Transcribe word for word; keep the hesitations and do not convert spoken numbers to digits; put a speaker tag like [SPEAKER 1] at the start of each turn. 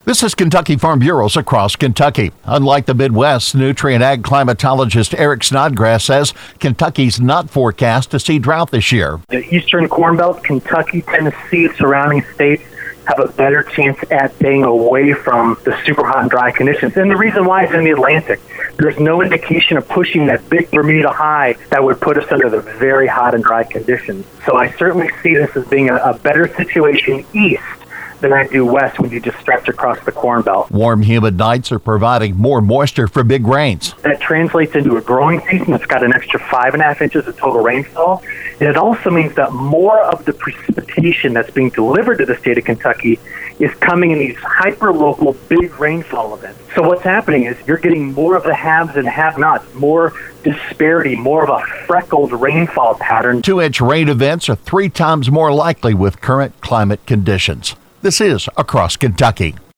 [SPEAKER 1] This is Kentucky Farm Bureaus across Kentucky. Unlike the Midwest, nutrient ag climatologist Eric Snodgrass says Kentucky's not forecast to see drought this year.
[SPEAKER 2] The eastern Corn Belt, Kentucky, Tennessee, surrounding states have a better chance at staying away from the super hot and dry conditions. And the reason why is in the Atlantic. There's no indication of pushing that big Bermuda high that would put us under the very hot and dry conditions. So I certainly see this as being a, a better situation east than I do west when you just stretch across the Corn Belt.
[SPEAKER 1] Warm, humid nights are providing more moisture for big rains.
[SPEAKER 2] That translates into a growing season that's got an extra five and a half inches of total rainfall. And it also means that more of the precipitation that's being delivered to the state of Kentucky is coming in these hyper-local big rainfall events. So what's happening is you're getting more of the haves and have-nots, more disparity, more of a freckled rainfall pattern.
[SPEAKER 1] Two-inch rain events are three times more likely with current climate conditions. This is Across Kentucky.